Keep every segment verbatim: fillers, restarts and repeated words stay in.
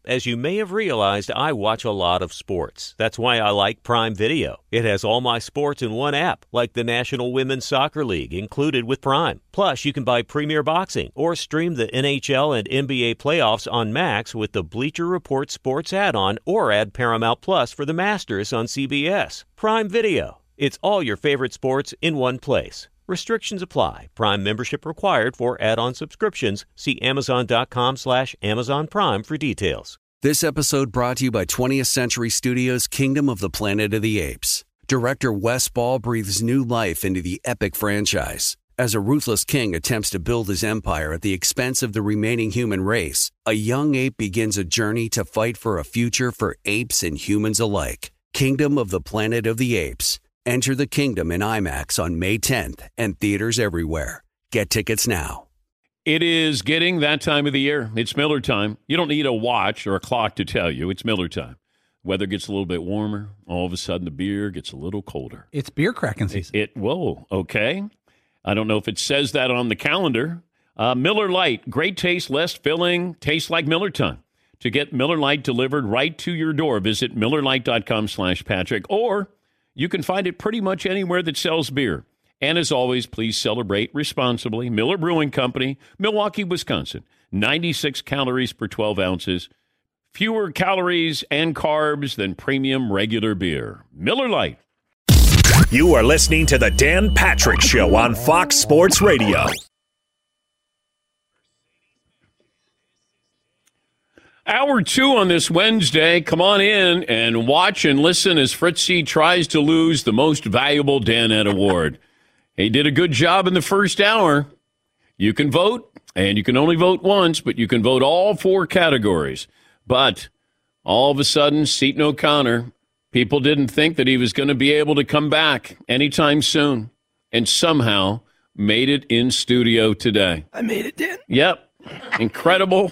As you may have realized, I watch a lot of sports. That's why I like Prime Video. It has all my sports in one app, like the National Women's Soccer League, included with Prime. Plus, you can buy Premier Boxing or stream the N H L and N B A playoffs on Max with the Bleacher Report Sports add-on, or add Paramount Plus for the Masters on C B S. Prime Video. It's all your favorite sports in one place. Restrictions apply. Prime membership required for add-on subscriptions. See Amazon.com slash Amazon Prime for details. This episode brought to you by twentieth Century Studios' Kingdom of the Planet of the Apes. Director Wes Ball breathes new life into the epic franchise. As a ruthless king attempts to build his empire at the expense of the remaining human race, a young ape begins a journey to fight for a future for apes and humans alike. Kingdom of the Planet of the Apes. Enter the kingdom in IMAX on May tenth and theaters everywhere. Get tickets now. It is getting that time of the year. It's Miller time. You don't need a watch or a clock to tell you. It's Miller time. Weather gets a little bit warmer. All of a sudden, the beer gets a little colder. It's beer cracking season. It, it whoa, okay. I don't know if it says that on the calendar. Uh, Miller Lite, great taste, less filling, tastes like Miller time. To get Miller Lite delivered right to your door, visit MillerLite.com slash Patrick, or you can find it pretty much anywhere that sells beer. And as always, please celebrate responsibly. Miller Brewing Company, Milwaukee, Wisconsin. ninety-six calories per twelve ounces. Fewer calories and carbs than premium regular beer. Miller Lite. You are listening to The Dan Patrick Show on Fox Sports Radio. Hour two on this Wednesday. Come on in and watch and listen as Fritzy tries to lose the most valuable Danette Award. He did a good job in the first hour. You can vote, and you can only vote once, but you can vote all four categories. But all of a sudden, Seton O'Connor, people didn't think that he was going to be able to come back anytime soon, and somehow made it in studio today. I made it, Dan. Yep. Incredible.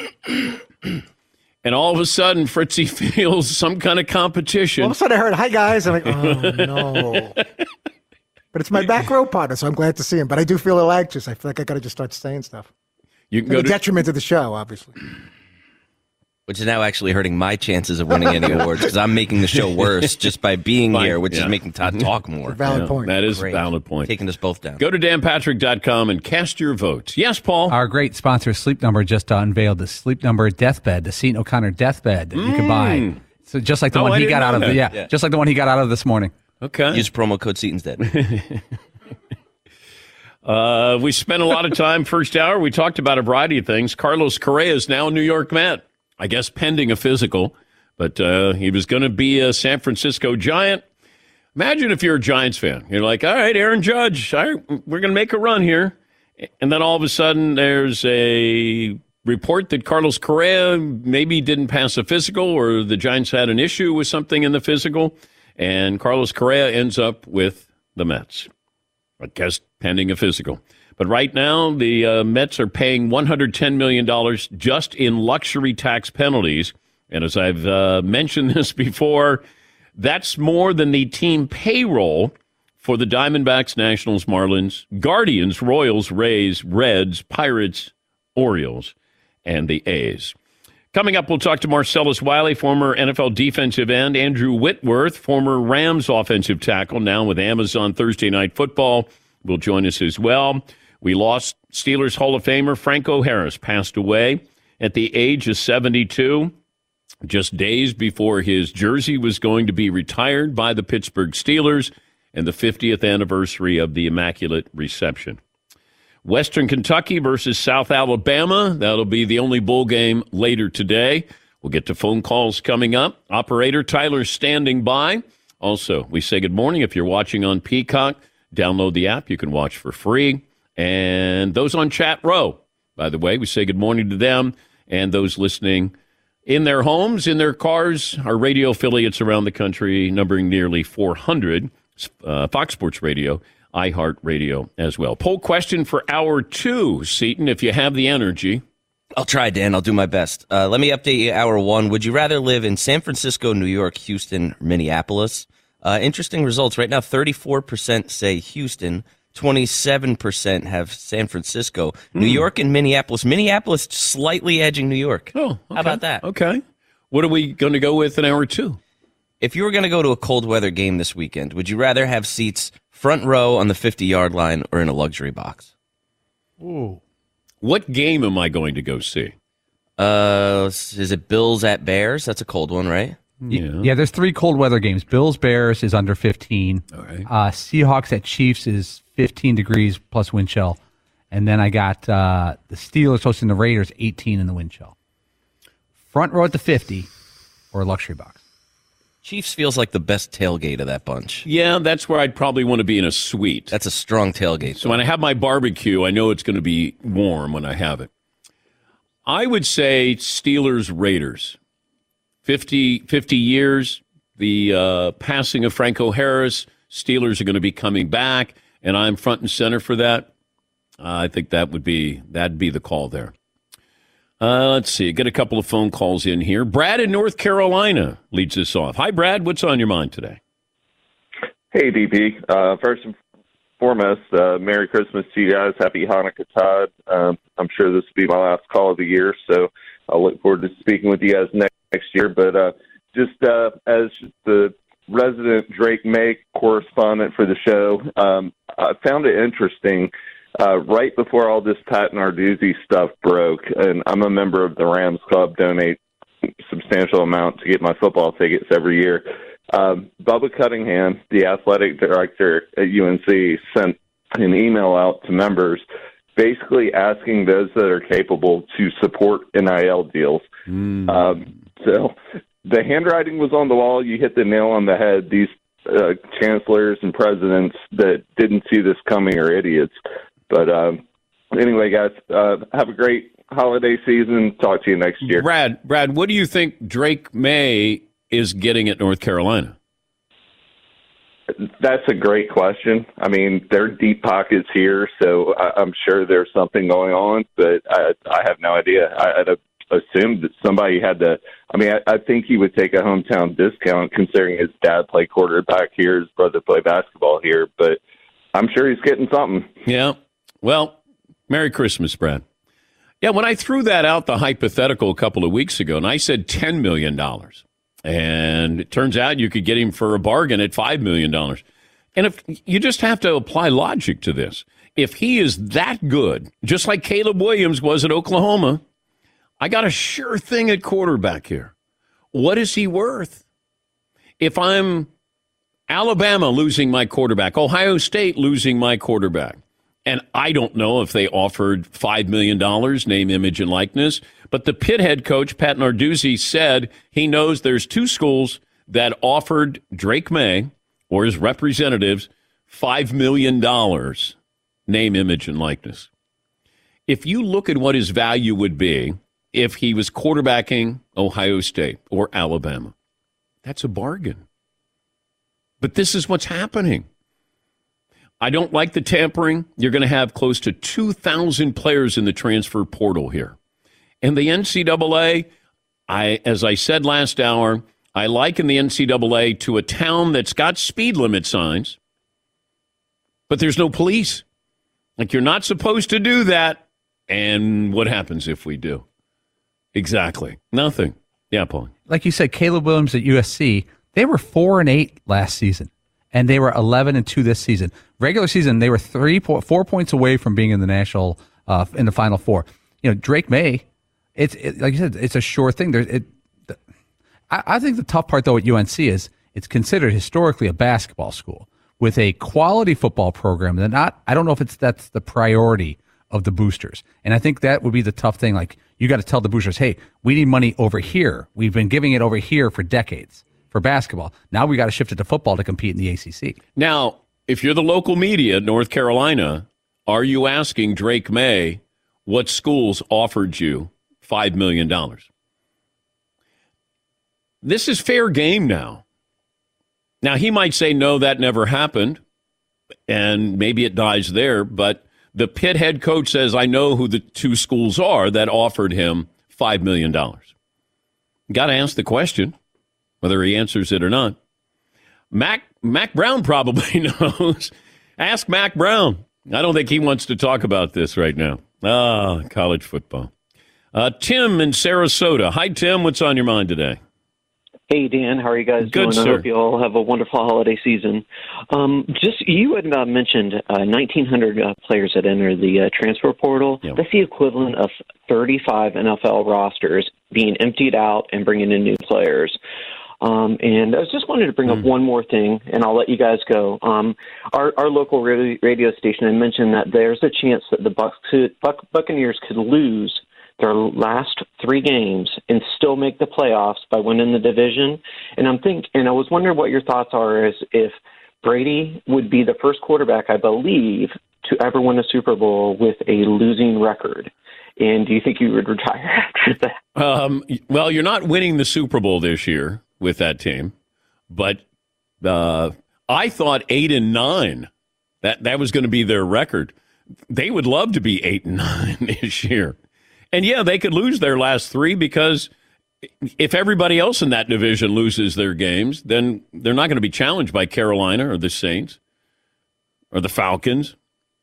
And all of a sudden, Fritzy feels some kind of competition. All of a sudden, I heard, "Hi, guys." I'm like, oh, no. But it's my back row partner, so I'm glad to see him. But I do feel a little anxious. I feel like I got to just start saying stuff. You can to go the to- detriment of the show, obviously. Which is now actually hurting my chances of winning any awards because I'm making the show worse just by being Fine. here, which Yeah. is making Todd talk more. Valid Yeah, point. That is Great. a valid point. Taking us both down. Go to Dan Patrick dot com and cast your votes. Yes, Paul? Our great sponsor, Sleep Number, just uh, unveiled the Sleep Number Deathbed, the Seton O'Connor Deathbed that you can buy. So just like the Oh, one I he didn't got out know of, that. the, yeah, Yeah. just like the one he got out of this morning. Okay. Use promo code Seton's Dead. Uh, we spent a lot of time first hour. We talked about a variety of things. Carlos Correa is now a New York Met, I guess pending a physical, but uh, he was going to be a San Francisco Giant. Imagine if you're a Giants fan. You're like, all right, Aaron Judge, all right, we're going to make a run here. And then all of a sudden there's a report that Carlos Correa maybe didn't pass a physical or the Giants had an issue with something in the physical, and Carlos Correa ends up with the Mets. I guess pending a physical. But right now, the uh, Mets are paying one hundred ten million dollars just in luxury tax penalties. And as I've uh, mentioned this before, that's more than the team payroll for the Diamondbacks, Nationals, Marlins, Guardians, Royals, Rays, Reds, Pirates, Orioles, and the A's. Coming up, we'll talk to Marcellus Wiley, former N F L defensive end, Andrew Whitworth, former Rams offensive tackle, now with Amazon Thursday Night Football, will join us as well. We lost Steelers Hall of Famer Franco Harris, passed away at the age of seventy-two, just days before his jersey was going to be retired by the Pittsburgh Steelers and the fiftieth anniversary of the Immaculate Reception. Western Kentucky versus South Alabama. That'll be the only bowl game later today. We'll get to phone calls coming up. Operator Tyler standing by. Also, we say good morning if you're watching on Peacock. Download the app. You can watch for free. And those on Chat Row, by the way, we say good morning to them and those listening in their homes, in their cars, our radio affiliates around the country, numbering nearly four hundred, uh, Fox Sports Radio, iHeartRadio as well. Poll question for hour two, Seton, if you have the energy. I'll try, Dan. I'll do my best. Uh, let me update you. Hour one. Would you rather live in San Francisco, New York, Houston, or Minneapolis? Uh, interesting results. Right now, thirty-four percent say Houston, twenty-seven percent have San Francisco. Mm. New York and Minneapolis. Minneapolis slightly edging New York. Oh, okay. How about that? Okay. What are we going to go with in hour two? If you were going to go to a cold weather game this weekend, would you rather have seats front row on the fifty-yard line or in a luxury box? Ooh. What game am I going to go see? Uh, is it Bills at Bears? That's a cold one, right? Yeah. Yeah, there's three cold weather games. Bills, Bears is under fifteen. All right. Uh, Seahawks at Chiefs is fifteen degrees plus wind chill. And then I got uh, the Steelers hosting the Raiders, eighteen in the wind chill. Front row at the fifty or a luxury box. Chiefs feels like the best tailgate of that bunch. Yeah, that's where I'd probably want to be in a suite. That's a strong tailgate. So when I have my barbecue, I know it's going to be warm when I have it. I would say Steelers Raiders. fifty, fifty years, the uh, passing of Franco Harris, Steelers are going to be coming back, and I'm front and center for that. Uh, I think that would be that'd be the call there. Uh, let's see. Get a couple of phone calls in here. Brad in North Carolina leads us off. Hi, Brad. What's on your mind today? Hey, D P. Uh, first and foremost, uh, Merry Christmas to you guys. Happy Hanukkah, Todd. Um, I'm sure this will be my last call of the year, so I'll look forward to speaking with you guys next, next year. But uh, just uh, as the resident Drake May correspondent for the show, um, I found it interesting. Uh, right before all this Pat Narduzzi stuff broke, and I'm a member of the Rams Club, donate substantial amount to get my football tickets every year. Um, Bubba Cunningham, the athletic director at U N C, sent an email out to members basically asking those that are capable to support N I L deals. Mm. Um, so the handwriting was on the wall. You hit the nail on the head. These uh, chancellors and presidents that didn't see this coming are idiots. But um, anyway, guys, uh, have a great holiday season. Talk to you next year. Brad, Brad, what do you think Drake May is getting at North Carolina? That's a great question. I mean, they're deep pockets here, so I, I'm sure there's something going on, but I, I have no idea. I, I'd assumed that somebody had to. I mean, I, I think he would take a hometown discount considering his dad played quarterback here, his brother played basketball here, but I'm sure he's getting something. Yeah. Well, Merry Christmas, Brad. Yeah, when I threw that out, the hypothetical a couple of weeks ago, and I said ten million dollars, and it turns out you could get him for a bargain at five million dollars. And if you just have to apply logic to this. If he is that good, just like Caleb Williams was at Oklahoma, I got a sure thing at quarterback here. What is he worth? If I'm Alabama losing my quarterback, Ohio State losing my quarterback, and I don't know if they offered five million dollars, name, image, and likeness. But the Pitt head coach, Pat Narduzzi, said he knows there's two schools that offered Drake May or his representatives five million dollars, name, image, and likeness. If you look at what his value would be if he was quarterbacking Ohio State or Alabama, that's a bargain. But this is what's happening. I don't like the tampering. You're going to have close to two thousand players in the transfer portal here. And the N C double A, I, as I said last hour, I liken the N C double A to a town that's got speed limit signs, but there's no police. Like, you're not supposed to do that. And what happens if we do? Exactly. Nothing. Yeah, Paul. Like you said, Caleb Williams at U S C, they were four and eight last season. And they were eleven and two this season. Regular season, they were three, four points away from being in the national, uh, in the Final Four. You know, Drake May, it's it, like you said, it's a sure thing. There, it, I, I think the tough part though at U N C is it's considered historically a basketball school with a quality football program. That not, I don't know if it's that's the priority of the boosters, and I think that would be the tough thing. Like, you got to tell the boosters, hey, we need money over here. We've been giving it over here for decades. For basketball. Now we got to shift it to football to compete in the A C C. Now, if you're the local media, North Carolina, are you asking Drake May what schools offered you five million dollars? This is fair game now. Now, he might say, no, that never happened, and maybe it dies there, but the Pitt head coach says, I know who the two schools are that offered him five million dollars. Got to ask the question. Whether he answers it or not. Mac Mac Brown probably knows. Ask Mac Brown. I don't think he wants to talk about this right now. Ah, college football. Uh, Tim in Sarasota. Hi, Tim. What's on your mind today? Hey, Dan. How are you guys Good, doing? sir. I hope you all have a wonderful holiday season. Um, just you had uh, mentioned uh, nineteen hundred uh, players that enter the uh, transfer portal. Yep. That's the equivalent of thirty-five N F L rosters being emptied out and bringing in new players. Um, and I was just wanted to bring mm. up one more thing, and I'll let you guys go. Um, our, our local radio, radio station, I mentioned that there's a chance that the Bucs could, Buc- Buccaneers could lose their last three games and still make the playoffs by winning the division. And I'm think, and I was wondering what your thoughts are as if Brady would be the first quarterback, I believe, to ever win a Super Bowl with a losing record. And do you think he would retire after that? Um, well, you're not winning the Super Bowl this year with that team, but uh, I thought eight and nine, that, that was going to be their record. They would love to be eight and nine this year. And, yeah, they could lose their last three because if everybody else in that division loses their games, then they're not going to be challenged by Carolina or the Saints or the Falcons.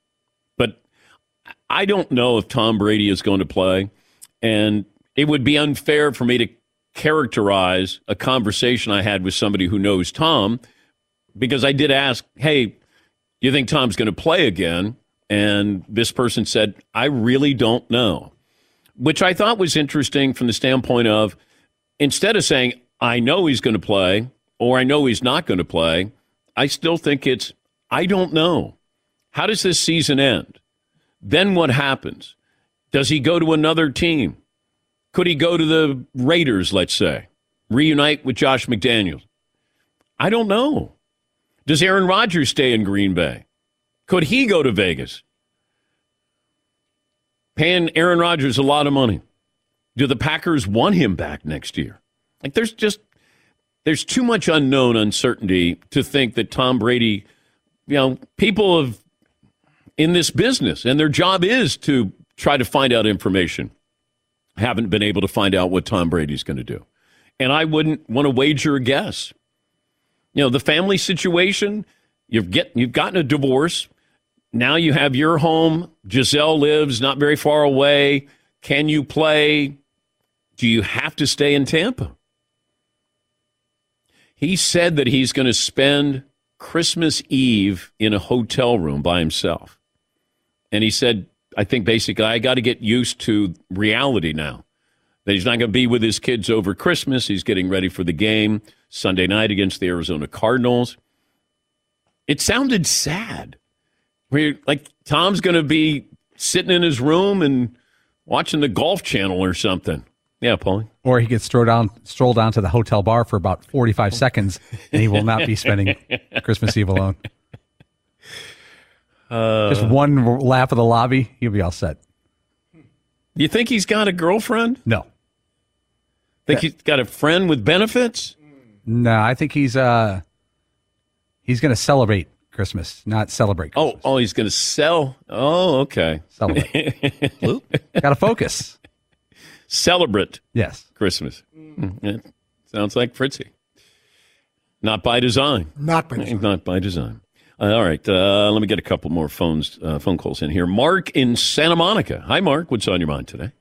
But I don't know if Tom Brady is going to play, and it would be unfair for me to characterize a conversation I had with somebody who knows Tom, because I did ask, hey, do you think Tom's going to play again? And this person said, I really don't know. Which I thought was interesting from the standpoint of, instead of saying, I know he's going to play, or I know he's not going to play, I still think it's, I don't know. How does this season end? Then what happens? Does he go to another team? Could he go to the Raiders, let's say, reunite with Josh McDaniels? I don't know. Does Aaron Rodgers stay in Green Bay? Could he go to Vegas? Paying Aaron Rodgers a lot of money. Do the Packers want him back next year? Like, there's just, there's too much unknown uncertainty to think that Tom Brady, you know, people have, in this business, and their job is to try to find out information, haven't been able to find out what Tom Brady's going to do. And I wouldn't want to wager a guess. You know, the family situation, you've get, you've gotten a divorce. Now you have your home. Giselle lives not very far away. Can you play? Do you have to stay in Tampa? He said that he's going to spend Christmas Eve in a hotel room by himself. And he said, I think basically I got to get used to reality now. That he's not going to be with his kids over Christmas. He's getting ready for the game Sunday night against the Arizona Cardinals. It sounded sad. Where, like, Tom's going to be sitting in his room and watching the Golf Channel or something. Yeah, Paulie. Or he could stroll down, stroll down to the hotel bar for about forty-five seconds, and he will not be spending Christmas Eve alone. Uh, Just one lap of the lobby, he'll be all set. You think he's got a girlfriend? No. Think he's got a friend with benefits? No, I think he's uh, he's going to celebrate Christmas, not celebrate Christmas. Oh, oh, he's going to sell. Oh, okay. Celebrate. Got to focus. Celebrate. Yes. Christmas. Mm. Yeah. Sounds like Fritzy. Not by design. Not by design. Not by design. Uh, all right. Uh, let me get a couple more phones, uh, phone calls in here. Mark in Santa Monica. Hi, Mark. What's on your mind today?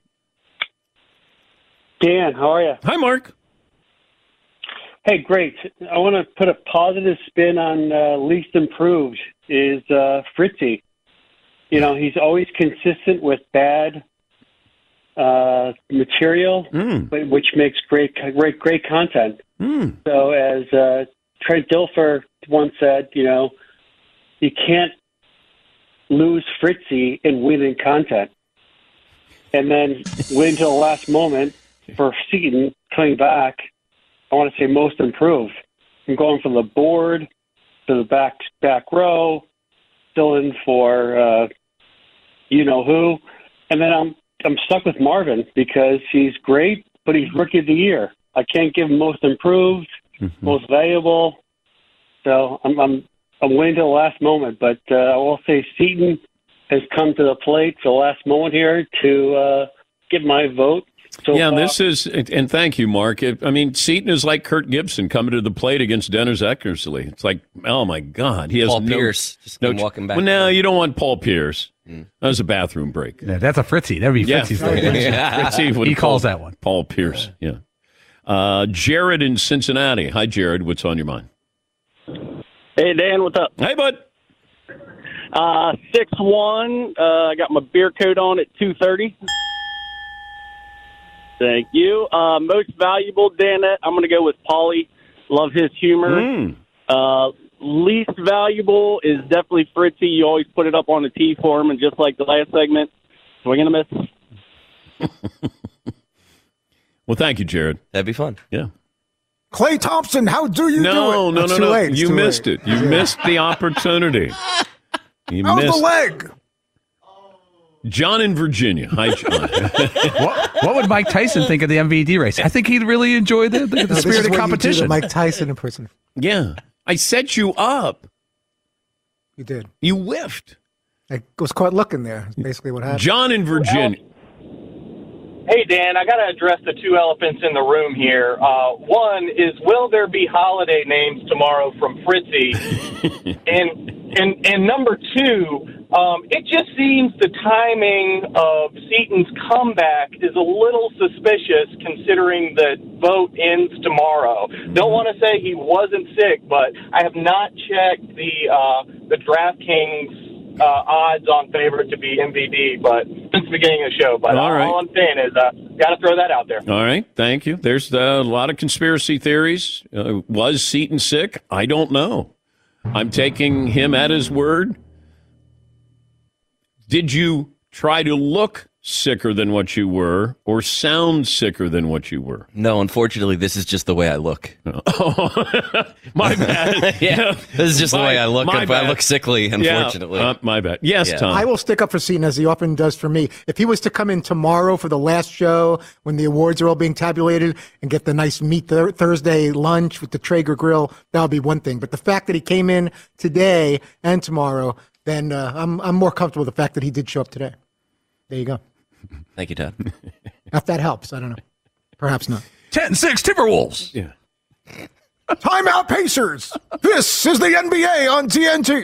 Dan, how are you? Hi, Mark. Hey, great. I want to put a positive spin on uh, least improved is uh, Fritzy. You know, he's always consistent with bad uh, material, mm. but, which makes great, great, great content. Mm. So as uh, Trent Dilfer once said, you know, you can't lose Fritzy and win in content. And then wait until the last moment for Seton coming back. I want to say most improved. I'm going from the board to the back back row, still in for uh, you know who, and then I'm I'm stuck with Marvin because he's great, but he's rookie of the year. I can't give him most improved, mm-hmm. most valuable. So I'm I'm I'm waiting till the last moment, but uh, I will say Seton has come to the plate for the last moment here to uh, get my vote So yeah, far. this is, and thank you, Mark. It, I mean, Seaton is like Kurt Gibson coming to the plate against Dennis Eckersley. It's like, oh my God, he has Paul no, Pierce just no came walking back. Well, no, you don't want Paul Pierce. Mm. That was a bathroom break. Yeah, that's a Fritzy. That'd be Yeah, Fritzy's. yeah. Fritzy would He call calls that one. Paul Pierce. Yeah. Uh, Jared in Cincinnati. Hi, Jared. What's on your mind? Hey, Dan, what's up? Hey, bud. Uh, six one. Uh, I got my beer coat on at two thirty. Thank you. Uh, most valuable, Dan, I'm going to go with Paulie. Love his humor. Mm. Uh, least valuable is definitely Fritzy. You always put it up on the tee for him, and just like the last segment, swing and a miss. Well, thank you, Jared. That'd be fun. Yeah. Clay Thompson, how do you no, do it? No, no, That's no, too no. late. It's You too missed late. it. You Yeah. missed the opportunity. You How's missed the leg? John in Virginia. Hi, John. what, what would Mike Tyson think of the M V D race? I think he'd really enjoy the, the, the No, this spirit is of what you do to competition. Mike Tyson in person. Yeah. I set you up. You did. You whiffed. I was caught looking there. That's basically what happened. John in Virginia. Hey, Dan, I got to address the two elephants in the room here. Uh, one is, will there be holiday names tomorrow from Fritzy? and, and and number two, um, it just seems the timing of Seaton's comeback is a little suspicious considering the vote ends tomorrow. Don't want to say he wasn't sick, but I have not checked the, uh, the DraftKings Uh, odds on favorite to be M V D, but since the beginning of the show. But All all, right. all I'm saying is, uh, got to throw that out there. All right. Thank you. There's uh, a lot of conspiracy theories. Uh, was Seaton sick? I don't know. I'm taking him at his word. Did you try to look sicker than what you were or sound sicker than what you were? No, unfortunately, this is just the way I look. Oh, my bad. yeah, this is just My- the way I look. my If I bad. look sickly, unfortunately. Yeah, uh, my bad. Yes, Yeah. Tom. I will stick up for Seaton as he often does for me. If he was to come in tomorrow for the last show when the awards are all being tabulated and get the nice meat th- Thursday lunch with the Traeger grill, that would be one thing. But the fact that he came in today and tomorrow, then uh, I'm I'm more comfortable with the fact that he did show up today. There you go. Thank you, Todd. If that helps, I don't know. Perhaps not. ten six Timberwolves. Yeah. Timeout Pacers. This is the N B A on T N T.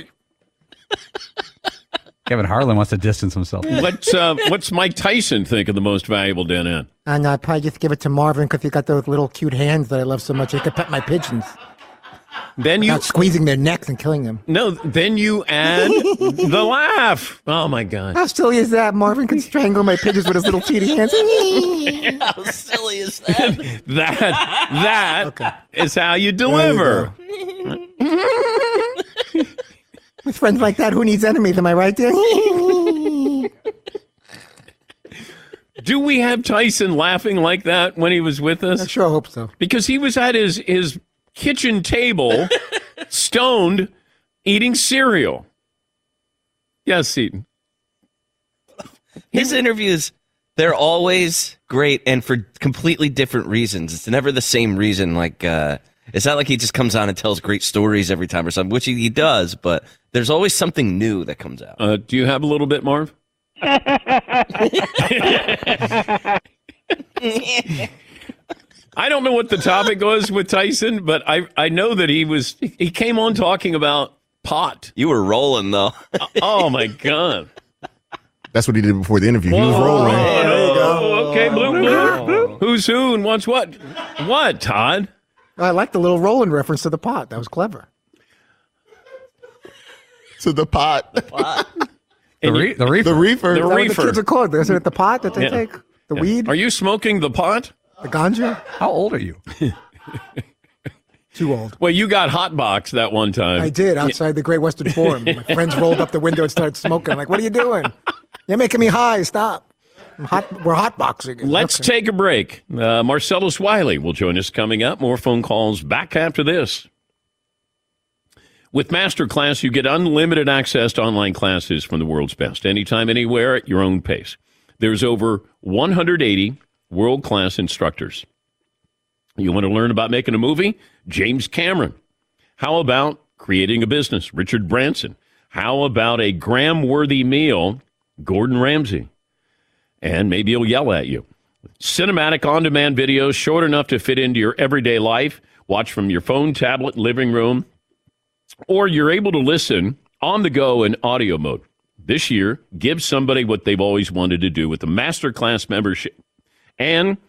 Kevin Harlan wants to distance himself. What's, uh, what's Mike Tyson think of the most valuable Den N? And I'd probably just give it to Marvin because he got those little cute hands that I love so much. He could pet my pigeons. Then you Not squeezing their necks and killing them. No, then you add the laugh. Oh my God. How silly is that? Marvin can strangle my pigeons with his little teeny hands. How silly is that? That that Okay. is how you deliver. With friends like that, who needs enemies? Am I right there? Do we have Tyson laughing like that when he was with us? I sure hope so. Because he was at his his kitchen table, stoned, eating cereal. Yes, Seaton. His interviews, they're always great and for completely different reasons. It's never the same reason. Like, uh, it's not like he just comes on and tells great stories every time or something, which he, he does, but there's always something new that comes out. Uh, do you have a little bit, Marv? I don't know what the topic was with Tyson, but I, I know that he was he came on talking about pot. You were rolling, though. Oh, my God. That's what he did before the interview. He was Whoa, rolling. oh, okay, blue, blue. Who's who and what's what? What, Todd? I like the little Roland reference to the pot. That was clever. To the pot. The, re- the reefer. The reefer. The Is that what the reefer. kids are called? Isn't it the pot that they Yeah. take? The Yeah. weed? Are you smoking the pot? The ganja? How old are you? Too old. Well, you got hot box that one time. I did outside the Great Western Forum. My friends rolled up the window and started smoking. I'm like, what are you doing? You're making me high. Stop. I'm hot. We're hotboxing. Let's Okay. take a break. Uh, Marcellus Wiley will join us coming up. More phone calls back after this. With Masterclass, you get unlimited access to online classes from the world's best, anytime, anywhere, at your own pace. There's over one hundred eighty world-class instructors. You want to learn about making a movie? James Cameron. How about creating a business? Richard Branson. How about a Graham-worthy meal? Gordon Ramsay. And maybe he'll yell at you. Cinematic on-demand videos, short enough to fit into your everyday life. Watch from your phone, tablet, living room, or you're able to listen on the go in audio mode. This year, give somebody what they've always wanted to do with the Masterclass membership. And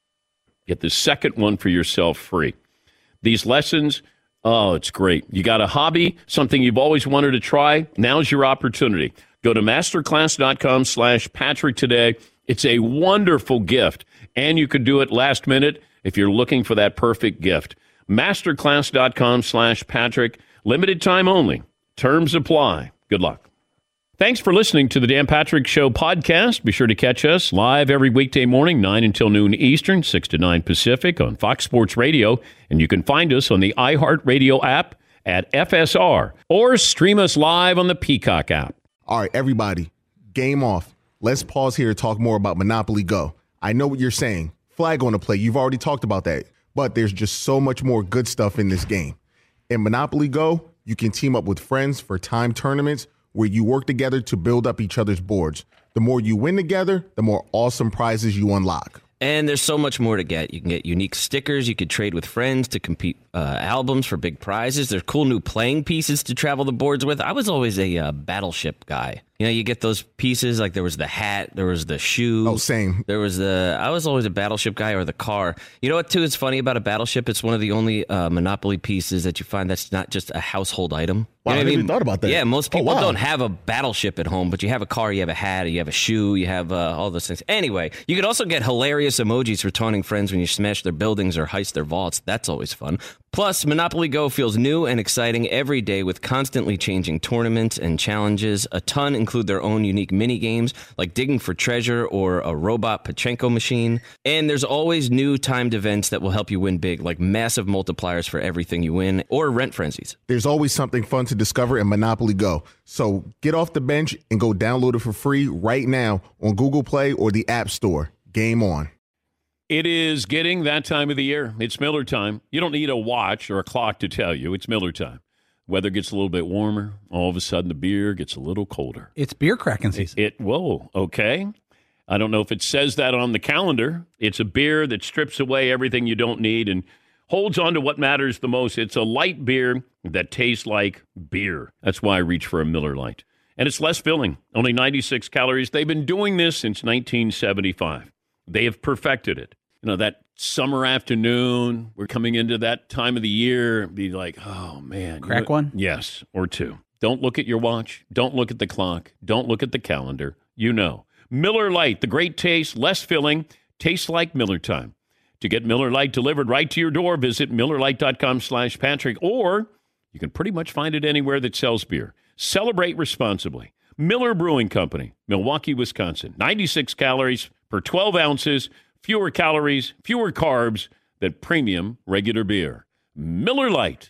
get the second one for yourself free. These lessons, oh, it's great. You got a hobby, something you've always wanted to try. Now's your opportunity. Go to masterclass.com slash Patrick today. It's a wonderful gift, and you could do it last minute if you're looking for that perfect gift. Masterclass.com slash Patrick. Limited time only. Terms apply. Good luck. Thanks for listening to the Dan Patrick Show podcast. Be sure to catch us live every weekday morning, nine until noon Eastern, six to nine Pacific on Fox Sports Radio. And you can find us on the iHeartRadio app at F S R or stream us live on the Peacock app. All right, everybody, game off. Let's pause here to talk more about Monopoly Go. I know what you're saying. Flag on the play. You've already talked about that. But there's just so much more good stuff in this game. In Monopoly Go, you can team up with friends for timed tournaments where you work together to build up each other's boards. The more you win together, the more awesome prizes you unlock. And there's so much more to get. You can get unique stickers. You could trade with friends to compete uh, albums for big prizes. There's cool new playing pieces to travel the boards with. I was always a uh, Battleship guy. You know, you get those pieces, like there was the hat, there was the shoe. Oh, same. There was the, I was always a Battleship guy, or the car. You know what, too, is funny about a Battleship? It's one of the only uh, Monopoly pieces that you find that's not just a household item. Wow, You know I what never even thought about that. Yeah, most Oh, people wow. don't have a Battleship at home, but you have a car, you have a hat, you have a shoe, you have uh, all those things. Anyway, you could also get hilarious emojis for taunting friends when you smash their buildings or heist their vaults. That's always fun. Plus, Monopoly Go feels new and exciting every day with constantly changing tournaments and challenges. A ton include their own unique mini games like digging for treasure or a robot Pachinko machine. And there's always new timed events that will help you win big, like massive multipliers for everything you win or rent frenzies. There's always something fun to discover in Monopoly Go. So get off the bench and go download it for free right now on Google Play or the App Store. Game on. It is getting that time of the year. It's Miller time. You don't need a watch or a clock to tell you. It's Miller time. Weather gets a little bit warmer. All of a sudden, the beer gets a little colder. It's beer cracking season. It, it whoa, okay. I don't know if it says that on the calendar. It's a beer that strips away everything you don't need and holds on to what matters the most. It's a light beer that tastes like beer. That's why I reach for a Miller Lite. And it's less filling, only ninety-six calories. They've been doing this since nineteen seventy-five. They have perfected it. You know, that summer afternoon, we're coming into that time of the year, be like, oh, man. Crack you know, one? Yes, or two. Don't look at your watch. Don't look at the clock. Don't look at the calendar. You know. Miller Lite, the great taste, less filling, tastes like Miller time. To get Miller Lite delivered right to your door, visit MillerLite.com slash Patrick, or you can pretty much find it anywhere that sells beer. Celebrate responsibly. Miller Brewing Company, Milwaukee, Wisconsin. ninety-six calories per twelve ounces, fewer calories, fewer carbs than premium regular beer. Miller Lite.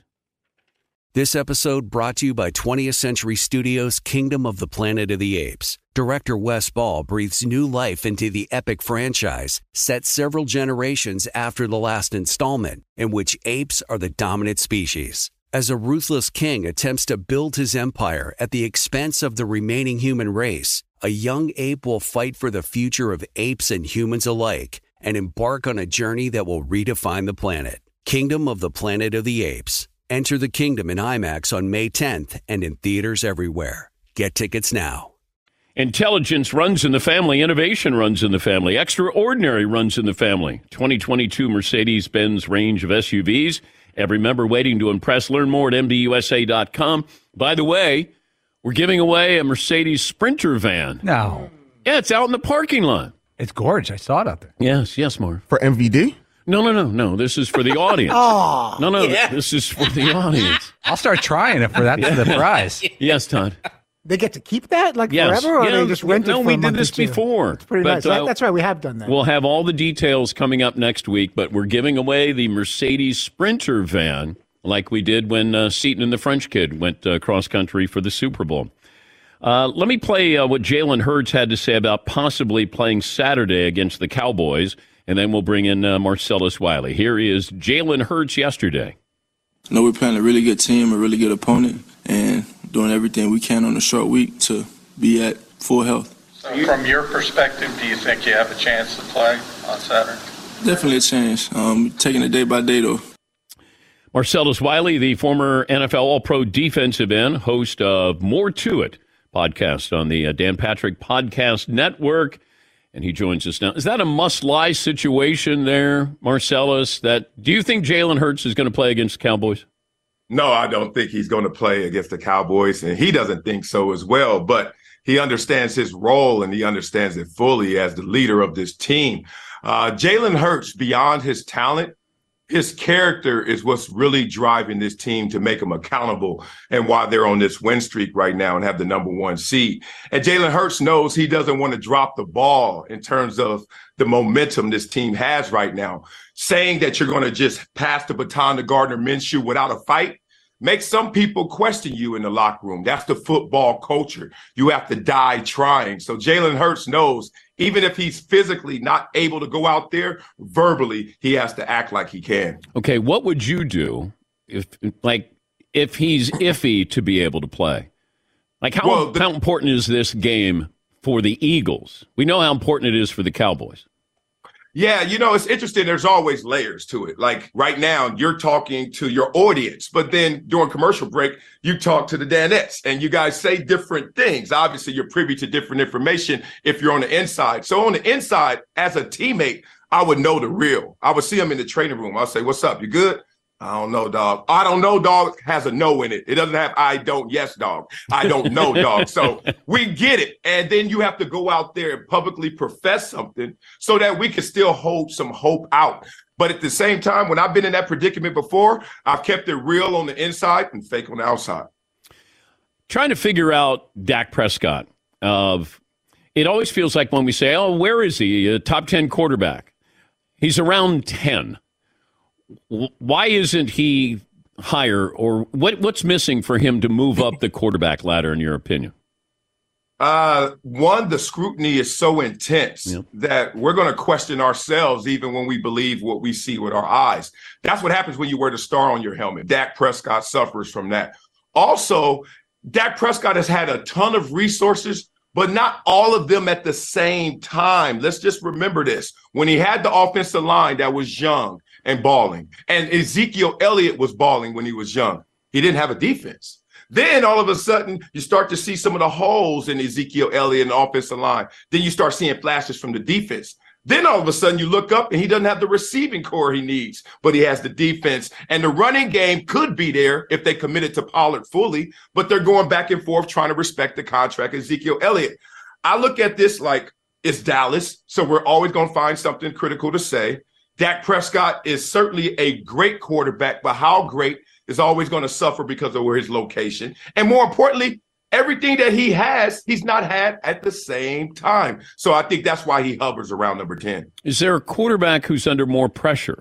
This episode brought to you by twentieth Century Studios' Kingdom of the Planet of the Apes. Director Wes Ball breathes new life into the epic franchise, set several generations after the last installment, in which apes are the dominant species. As a ruthless king attempts to build his empire at the expense of the remaining human race, a young ape will fight for the future of apes and humans alike and embark on a journey that will redefine the planet. Kingdom of the Planet of the Apes. Enter the kingdom in IMAX on May tenth and in theaters everywhere. Get tickets now. Intelligence runs in the family. Innovation runs in the family. Extraordinary runs in the family. twenty twenty-two Mercedes-Benz range of S U Vs. Every member waiting to impress. Learn more at M B U S A dot com. By the way, we're giving away a Mercedes Sprinter van. No. Yeah, it's out in the parking lot. It's gorgeous. I saw it out there. Yes, yes, Marv. For M V D? No, no, no, no. This is for the audience. Oh, no, no, yeah. this is for the audience. I'll start trying it for that for the prize. Yes, Todd. They get to keep that like Yes. forever, or Yeah, they just rent no, it for we a did month this or two? before. It's pretty But, nice. uh, That- That's right. We have done that. We'll have all the details coming up next week, but we're giving away the Mercedes Sprinter van like we did when uh, Seton and the French kid went uh, cross-country for the Super Bowl. Uh, let me play uh, what Jalen Hurts had to say about possibly playing Saturday against the Cowboys, and then we'll bring in uh, Marcellus Wiley. Here is Jalen Hurts yesterday. I know we're playing a really good team, a really good opponent, and doing everything we can on a short week to be at full health. So from your perspective, do you think you have a chance to play on Saturday? Definitely a change. Um, taking it day by day, though. Marcellus Wiley, the former N F L All-Pro defensive end, host of More to It podcast on the uh, Dan Patrick Podcast Network, and he joins us now. Is that a must-lie situation there, Marcellus? That do you think Jalen Hurts is going to play against the Cowboys? No, I don't think he's going to play against the Cowboys, and he doesn't think so as well. But he understands his role, and he understands it fully as the leader of this team. Uh, Jalen Hurts, beyond his talent, his character is what's really driving this team to make them accountable and why they're on this win streak right now and have the number one seed. And Jalen Hurts knows he doesn't want to drop the ball in terms of the momentum this team has right now. Saying that you're going to just pass the baton to Gardner Minshew without a fight makes some people question you in the locker room. That's the football culture. You have to die trying. So Jalen Hurts knows even if he's physically not able to go out there, verbally, he has to act like he can. Okay, what would you do if, like, if he's iffy to be able to play? Like, how, well, the, how important is this game for the Eagles? We know how important it is for the Cowboys. Yeah, you know, it's interesting. There's always layers to it. Like right now, you're talking to your audience, but then during commercial break, you talk to the Danettes and you guys say different things. Obviously, you're privy to different information if you're on the inside. So on the inside, as a teammate, I would know the real. I would see him in the training room. I'll say, what's up? You good? I don't know, dog. I don't know, dog has a no in it. It doesn't have I don't, yes, dog. I don't know, dog. So we get it. And then you have to go out there and publicly profess something so that we can still hold some hope out. But at the same time, when I've been in that predicament before, I've kept it real on the inside and fake on the outside. Trying to figure out Dak Prescott. Of it always feels like when we say, oh, where is he? A top ten quarterback. He's around ten. Why isn't he higher, or what? What's missing for him to move up the quarterback ladder, in your opinion? Uh, one, the scrutiny is so intense yep. that we're going to question ourselves even when we believe what we see with our eyes. That's what happens when you wear the star on your helmet. Dak Prescott suffers from that. Also, Dak Prescott has had a ton of resources, but not all of them at the same time. Let's just remember this. When he had the offensive line that was young and balling, and Ezekiel Elliott was balling when he was young, he didn't have a defense. Then all of a sudden, you start to see some of the holes in Ezekiel Elliott and the offensive line. Then you start seeing flashes from the defense. Then all of a sudden, you look up and he doesn't have the receiving core he needs, but he has the defense. And the running game could be there if they committed to Pollard fully, but they're going back and forth trying to respect the contract of Ezekiel Elliott. I look at this like it's Dallas, so we're always going to find something critical to say. Dak Prescott is certainly a great quarterback, but how great is always going to suffer because of where his location. And more importantly, everything that he has, he's not had at the same time. So I think that's why he hovers around number ten. Is there a quarterback who's under more pressure?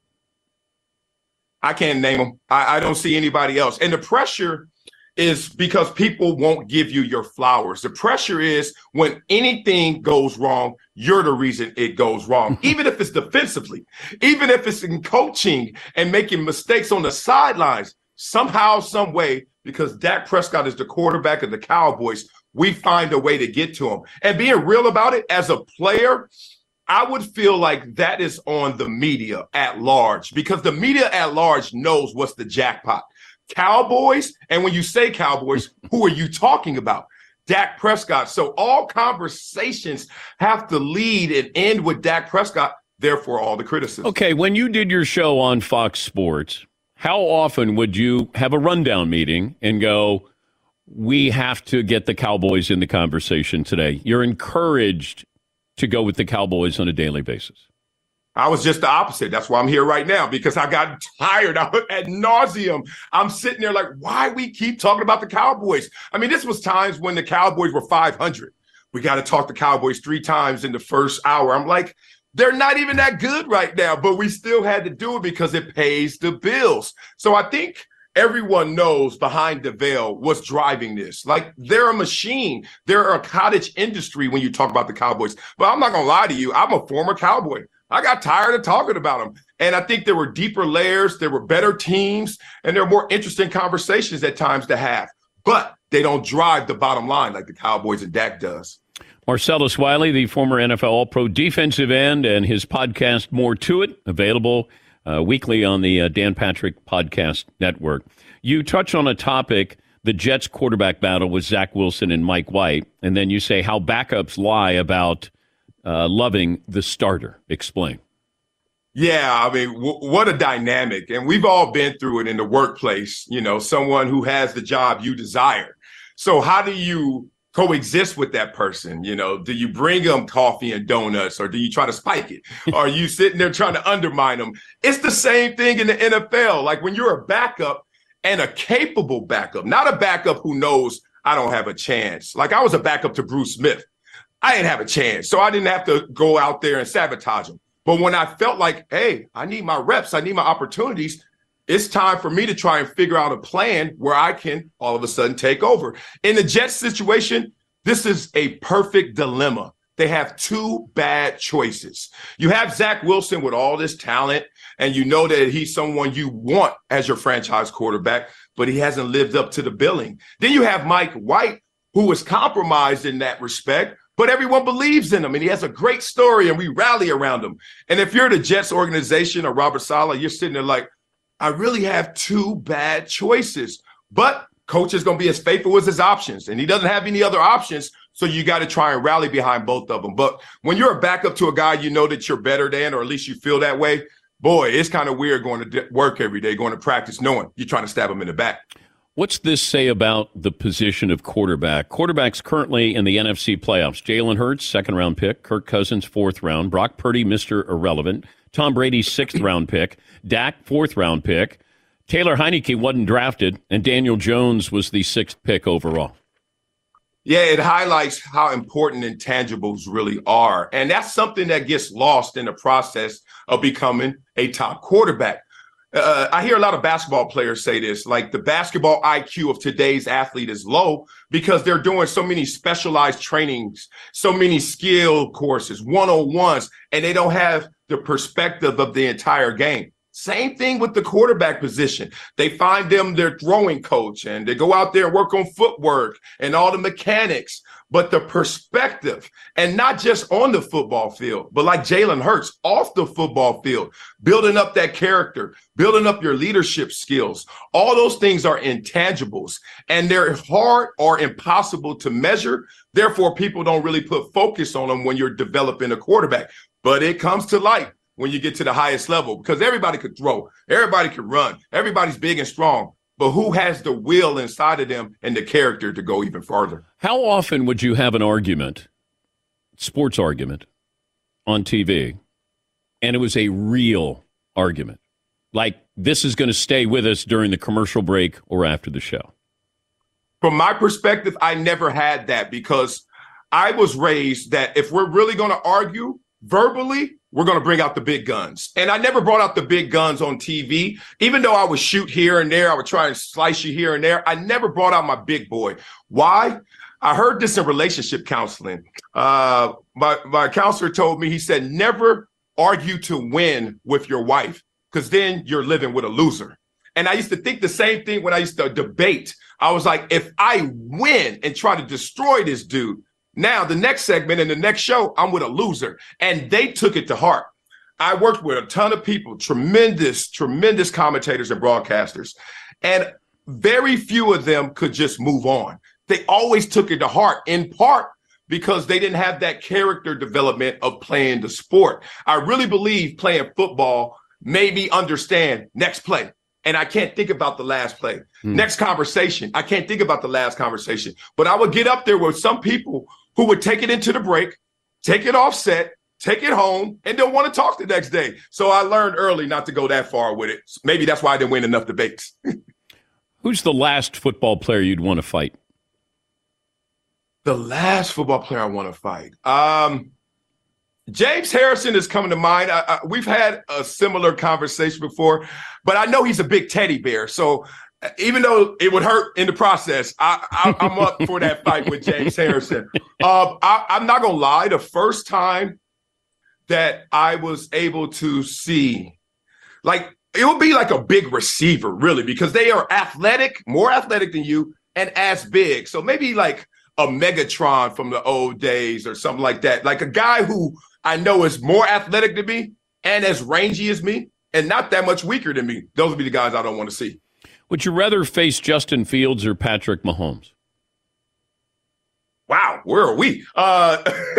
I can't name him. I, I don't see anybody else. And the pressure is because people won't give you your flowers. The pressure is when anything goes wrong, you're the reason it goes wrong, even if it's defensively, even if it's in coaching and making mistakes on the sidelines, somehow, some way, because Dak Prescott is the quarterback of the Cowboys, we find a way to get to him. And being real about it, as a player, I would feel like that is on the media at large, because the media at large knows what's the jackpot. Cowboys, and when you say Cowboys, who are you talking about? Dak Prescott. So all conversations have to lead and end with Dak Prescott, therefore all the criticism. Okay, when you did your show on Fox Sports, how often would you have a rundown meeting and go, we have to get the Cowboys in the conversation today? You're encouraged to go with the Cowboys on a daily basis. I was just the opposite. That's why I'm here right now, because I got tired. I was ad nauseum. I'm sitting there like, why we keep talking about the Cowboys? I mean, this was times when the Cowboys were five hundred. We got to talk the Cowboys three times in the first hour. I'm like, they're not even that good right now, but we still had to do it because it pays the bills. So I think everyone knows behind the veil what's driving this. Like, they're a machine. They're a cottage industry when you talk about the Cowboys. But I'm not going to lie to you. I'm a former Cowboy. I got tired of talking about them. And I think there were deeper layers, there were better teams, and there were more interesting conversations at times to have. But they don't drive the bottom line like the Cowboys and Dak does. Marcellus Wiley, the former N F L All-Pro defensive end, and his podcast, More to It, available uh, weekly on the uh, Dan Patrick Podcast Network. You touch on a topic, the Jets quarterback battle with Zach Wilson and Mike White, and then you say how backups lie about uh, loving the starter. Explain. Yeah, I mean, w- what a dynamic. And we've all been through it in the workplace, you know, someone who has the job you desire. So how do you coexist with that person? You know, do you bring them coffee and donuts, or do you try to spike it? Or are you sitting there trying to undermine them? It's the same thing in the N F L. Like when you're a backup and a capable backup, not a backup who knows I don't have a chance. Like I was a backup to Bruce Smith. I didn't have a chance, so I didn't have to go out there and sabotage him. But when I felt like, hey, I need my reps, I need my opportunities, it's time for me to try and figure out a plan where I can all of a sudden take over. In the Jets situation, this is a perfect dilemma. They have two bad choices. You have Zach Wilson with all this talent, and you know that he's someone you want as your franchise quarterback, but he hasn't lived up to the billing. Then you have Mike White, who was compromised in that respect, but everyone believes in him, and he has a great story, and we rally around him. And if you're the Jets organization or Robert Saleh, you're sitting there like, I really have two bad choices. But coach is going to be as faithful as his options, and he doesn't have any other options, so you got to try and rally behind both of them. But when you're a backup to a guy you know that you're better than, or at least you feel that way, boy, it's kind of weird going to work every day, going to practice, knowing you're trying to stab him in the back. What's this say about the position of quarterback? Quarterbacks currently in the N F C playoffs. Jalen Hurts, second-round pick. Kirk Cousins, fourth round. Brock Purdy, Mister Irrelevant. Tom Brady, sixth-round pick. Dak, fourth-round pick. Taylor Heineke wasn't drafted, and Daniel Jones was the sixth pick overall. Yeah, it highlights how important intangibles really are. And that's something that gets lost in the process of becoming a top quarterback. Uh, I hear a lot of basketball players say this, like the basketball I Q of today's athlete is low because they're doing so many specialized trainings, so many skill courses, one-on-ones, and they don't have the perspective of the entire game. Same thing with the quarterback position. They find them their throwing coach, and they go out there and work on footwork and all the mechanics. But the perspective, and not just on the football field, but like Jalen Hurts, off the football field, building up that character, building up your leadership skills. All those things are intangibles, and they're hard or impossible to measure. Therefore, people don't really put focus on them when you're developing a quarterback. But it comes to light when you get to the highest level, because everybody could throw, everybody could run, everybody's big and strong. But who has the will inside of them and the character to go even farther? How often would you have an argument, sports argument, on T V, and it was a real argument? Like, this is going to stay with us during the commercial break or after the show? From my perspective, I never had that, because I was raised that if we're really going to argue verbally, we're going to bring out the big guns. And I never brought out the big guns on T V. Even though I would shoot here and there, I would try and slice you here and there, I never brought out my big boy. Why? I heard this in relationship counseling. Uh, my, my counselor told me, he said, never argue to win with your wife, because then you're living with a loser. And I used to think the same thing when I used to debate. I was like, if I win and try to destroy this dude, now, the next segment in the next show, I'm with a loser. And they took it to heart. I worked with a ton of people, tremendous, tremendous commentators and broadcasters. And very few of them could just move on. They always took it to heart, in part because they didn't have that character development of playing the sport. I really believe playing football made me understand next play. And I can't think about the last play. Mm. Next conversation, I can't think about the last conversation. But I would get up there with some people who would take it into the break, take it offset, take it home, and don't want to talk the next day. So I learned early not to go that far with it. Maybe that's why I didn't win enough debates. Who's the last football player you'd want to fight? The last football player I want to fight? Um, James Harrison is coming to mind. I, I, we've had a similar conversation before, but I know he's a big teddy bear. So even though it would hurt in the process, I, I, I'm up for that fight with James Harrison. Um, I, I'm not going to lie. The first time that I was able to see, like, it would be like a big receiver, really, because they are athletic, more athletic than you, and as big. So maybe like a Megatron from the old days or something like that. Like a guy who I know is more athletic than me and as rangy as me and not that much weaker than me. Those would be the guys I don't want to see. Would you rather face Justin Fields or Patrick Mahomes? Wow, where are we? Uh,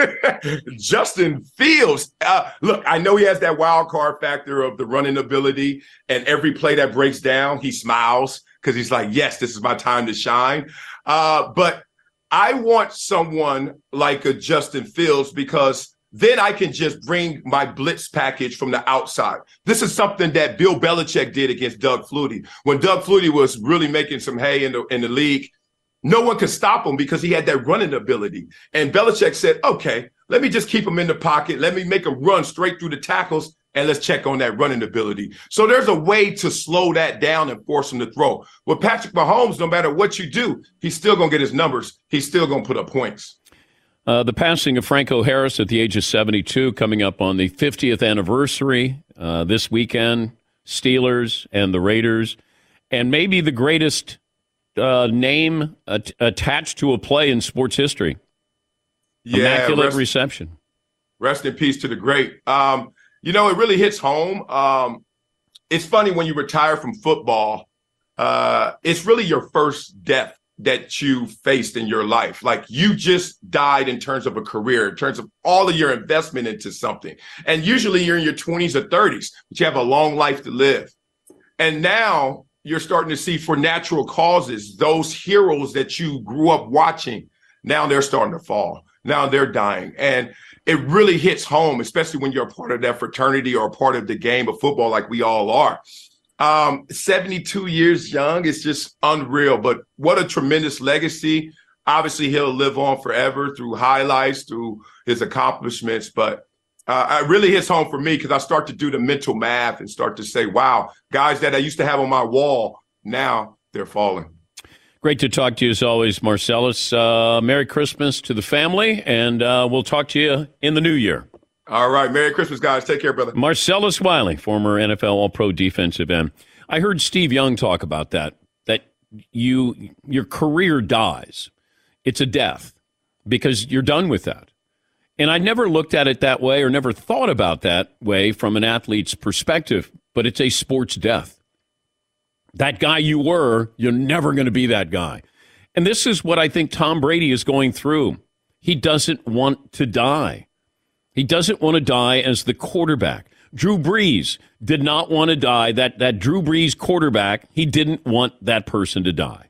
Justin Fields. Uh, look, I know he has that wild card factor of the running ability, and every play that breaks down, he smiles because he's like, yes, this is my time to shine. Uh, but I want someone like a Justin Fields because then I can just bring my blitz package from the outside. This is something that Bill Belichick did against Doug Flutie. When Doug Flutie was really making some hay in the in the league, no one could stop him because he had that running ability. And Belichick said, okay, let me just keep him in the pocket. Let me make him run straight through the tackles, and let's check on that running ability. So there's a way to slow that down and force him to throw. With Patrick Mahomes, no matter what you do, he's still going to get his numbers. He's still going to put up points. Uh, the passing of Franco Harris at the age of seventy-two, coming up on the fiftieth anniversary uh, this weekend, Steelers and the Raiders, and maybe the greatest uh, name at- attached to a play in sports history. Yeah, Immaculate rest, reception. Rest in peace to the great. Um, you know, it really hits home. Um, it's funny when you retire from football, uh, it's really your first death that you faced in your life. Like you just died in terms of a career, in terms of all of your investment into something. And usually you're in your twenties or thirties, but you have a long life to live. And now you're starting to see, for natural causes, those heroes that you grew up watching, now they're starting to fall. Now they're dying. And it really hits home, especially when you're a part of that fraternity or a part of the game of football like we all are. Um, seventy-two years young is just unreal, but what a tremendous legacy. Obviously, he'll live on forever through highlights, through his accomplishments. But uh, it really hits home for me because I start to do the mental math and start to say, wow, guys that I used to have on my wall, now they're falling. Great to talk to you as always, Marcellus. Uh, Merry Christmas to the family, and uh, we'll talk to you in the new year. All right. Merry Christmas, guys. Take care, brother. Marcellus Wiley, former N F L All-Pro defensive end. I heard Steve Young talk about that, that you your career dies. It's a death because you're done with that. And I never looked at it that way or never thought about that way from an athlete's perspective, but it's a sports death. That guy you were, you're never going to be that guy. And this is what I think Tom Brady is going through. He doesn't want to die. He doesn't want to die as the quarterback. Drew Brees did not want to die. That, that Drew Brees quarterback, he didn't want that person to die.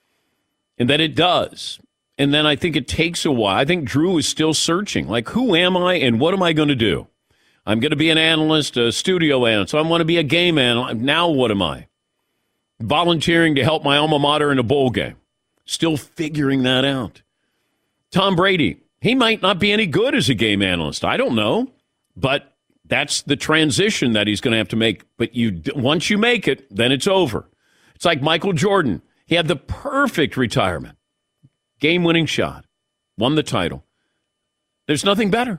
And then it does. And then I think it takes a while. I think Drew is still searching. Like, who am I and what am I going to do? I'm going to be an analyst, a studio analyst. So I want to be a game analyst. Now what am I? Volunteering to help my alma mater in a bowl game. Still figuring that out. Tom Brady. He might not be any good as a game analyst. I don't know. But that's the transition that he's going to have to make. But you, once you make it, then it's over. It's like Michael Jordan. He had the perfect retirement. Game-winning shot. Won the title. There's nothing better.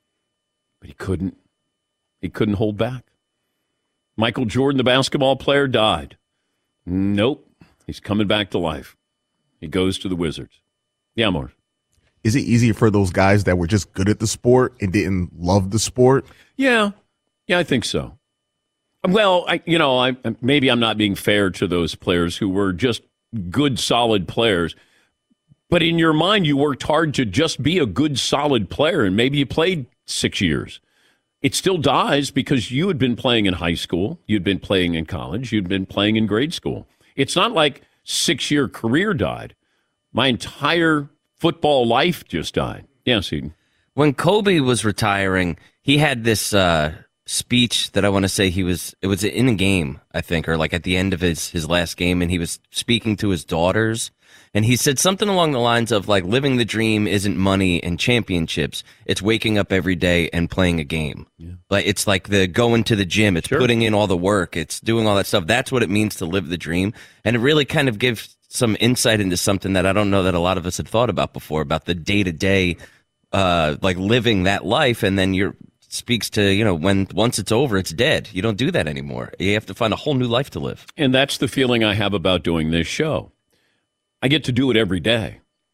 But he couldn't. He couldn't hold back. Michael Jordan, the basketball player, died. Nope. He's coming back to life. He goes to the Wizards. Yeah, Mark. Is it easier for those guys that were just good at the sport and didn't love the sport? Yeah. Yeah, I think so. Well, I, you know, I maybe I'm not being fair to those players who were just good, solid players. But in your mind, you worked hard to just be a good, solid player, and maybe you played six years. It still dies because you had been playing in high school, you'd been playing in college, you'd been playing in grade school. It's not like six-year career died. My entire football life just died. Yes, Eden. When Kobe was retiring, he had this uh, speech that I want to say he was, it was in a game, I think, or like at the end of his, his last game, and he was speaking to his daughters. And he said something along the lines of, like, living the dream isn't money and championships. It's waking up every day and playing a game. Yeah. Like, it's like the going to the gym. It's sure. putting in all the work. It's doing all that stuff. That's what it means to live the dream. And it really kind of gives some insight into something that I don't know that a lot of us had thought about before, about the day-to-day, uh, like, living that life. And then you're speaks to, you know, when once it's over, it's dead. You don't do that anymore. You have to find a whole new life to live. And that's the feeling I have about doing this show. I get to do it every day.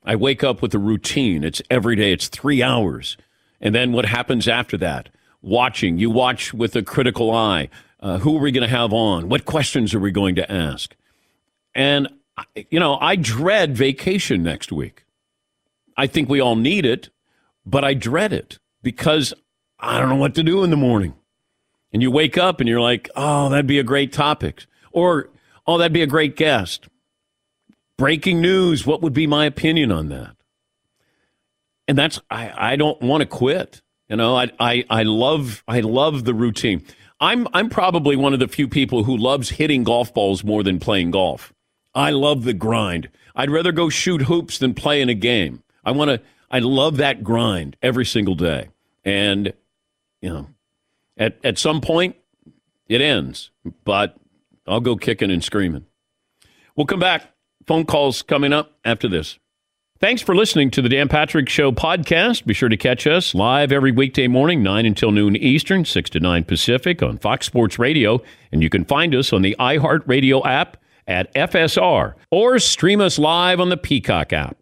I wake up with a routine. It's every day. It's three hours. And then what happens after that? Watching. You watch with a critical eye. Uh, who are we going to have on? What questions are we going to ask? And, you know, I dread vacation next week. I think we all need it, but I dread it because I don't know what to do in the morning. And you wake up and you're like, oh, that'd be a great topic. Or, oh, that'd be a great guest. Breaking news, what would be my opinion on that? And that's, I, I don't want to quit. You know, I, I, I love, I love the routine. I'm, I'm probably one of the few people who loves hitting golf balls more than playing golf. I love the grind. I'd rather go shoot hoops than play in a game. I want to, I love that grind every single day. And, you know, at, at some point it ends, but I'll go kicking and screaming. We'll come back. Phone calls coming up after this. Thanks for listening to the Dan Patrick Show podcast. Be sure to catch us live every weekday morning, nine until noon Eastern, six to nine Pacific on Fox Sports Radio. And you can find us on the iHeartRadio app at F S R or stream us live on the Peacock app.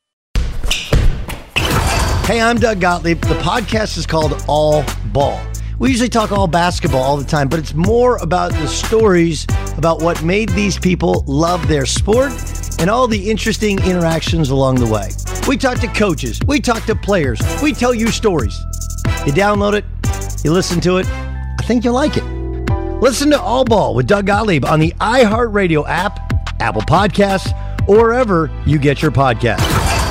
Hey, I'm Doug Gottlieb. The podcast is called All Ball. We usually talk all basketball all the time, but it's more about the stories about what made these people love their sport and all the interesting interactions along the way. We talk to coaches. We talk to players. We tell you stories. You download it. You listen to it. I think you'll like it. Listen to All Ball with Doug Gottlieb on the iHeartRadio app, Apple Podcasts, or wherever you get your podcasts.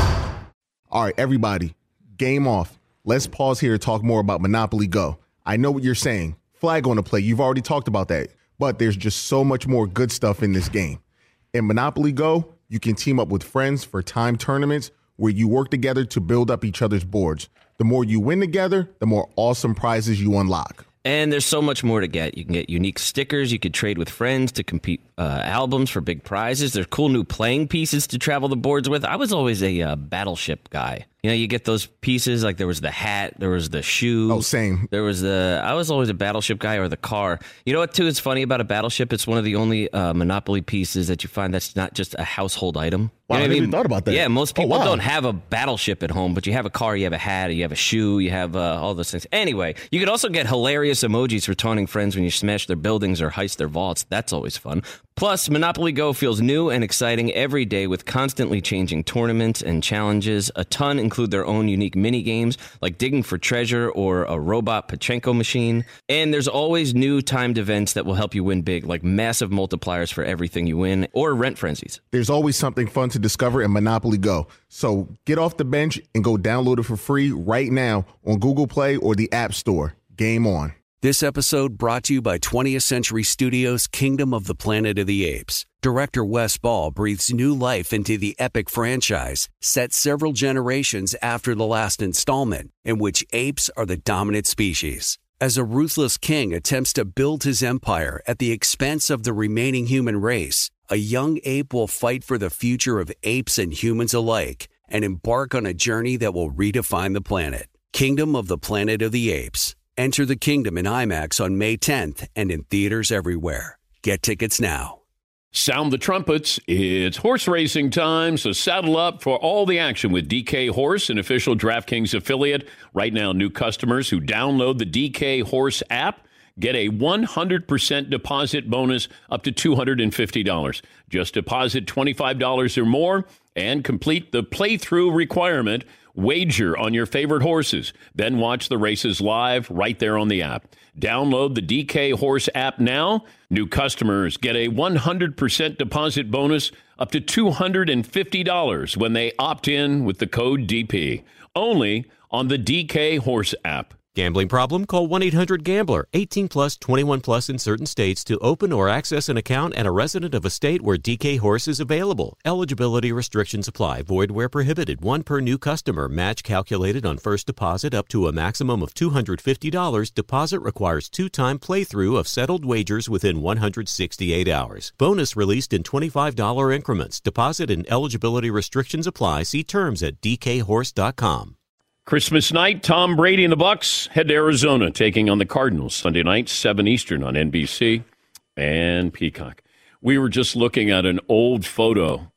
All right, everybody, game off. Let's pause here to talk more about Monopoly Go. I know what you're saying. Flag on the play. You've already talked about that. But there's just so much more good stuff in this game. In Monopoly Go, you can team up with friends for time tournaments where you work together to build up each other's boards. The more you win together, the more awesome prizes you unlock. And there's so much more to get. You can get unique stickers. You could trade with friends to compete uh, albums for big prizes. There's cool new playing pieces to travel the boards with. I was always a uh, Battleship guy. You know, you get those pieces, like there was the hat, there was the shoe. Oh, same. There was the, I was always a Battleship guy, or the car. You know what, too, is funny about a Battleship? It's one of the only uh, Monopoly pieces that you find that's not just a household item. Wow, You know I what never even thought about that. Yeah, most Oh, people wow. don't have a Battleship at home, but you have a car, you have a hat, you have a shoe, you have uh, all those things. Anyway, you could also get hilarious emojis for taunting friends when you smash their buildings or heist their vaults. That's always fun. Plus, Monopoly Go feels new and exciting every day with constantly changing tournaments and challenges. A ton include their own unique mini games like digging for treasure or a robot Pachinko machine. And there's always new timed events that will help you win big, like massive multipliers for everything you win or rent frenzies. There's always something fun to discover in Monopoly Go. So get off the bench and go download it for free right now on Google Play or the App Store. Game on. This episode brought to you by twentieth Century Studios' Kingdom of the Planet of the Apes. Director Wes Ball breathes new life into the epic franchise, set several generations after the last installment, in which apes are the dominant species. As a ruthless king attempts to build his empire at the expense of the remaining human race, a young ape will fight for the future of apes and humans alike and embark on a journey that will redefine the planet. Kingdom of the Planet of the Apes. Enter the kingdom in IMAX on May tenth and in theaters everywhere. Get tickets now. Sound the trumpets. It's horse racing time, so saddle up for all the action with D K Horse, an official DraftKings affiliate. Right now, new customers who download the D K Horse app get a one hundred percent deposit bonus up to two hundred fifty dollars. Just deposit twenty-five dollars or more and complete the playthrough requirement. Wager on your favorite horses. Then watch the races live right there on the app. Download the D K Horse app now. New customers get a one hundred percent deposit bonus up to two hundred fifty dollars when they opt in with the code D P. Only on the D K Horse app. Gambling problem? Call one eight hundred gambler. eighteen plus, twenty-one plus in certain states to open or access an account and a resident of a state where D K Horse is available. Eligibility restrictions apply. Void where prohibited. One per new customer. Match calculated on first deposit up to a maximum of two hundred fifty dollars. Deposit requires two-time playthrough of settled wagers within one hundred sixty-eight hours. Bonus released in twenty-five dollars increments. Deposit and eligibility restrictions apply. See terms at d k horse dot com. Christmas night, Tom Brady and the Bucs head to Arizona, taking on the Cardinals Sunday night, seven Eastern on N B C and Peacock. We were just looking at an old photo,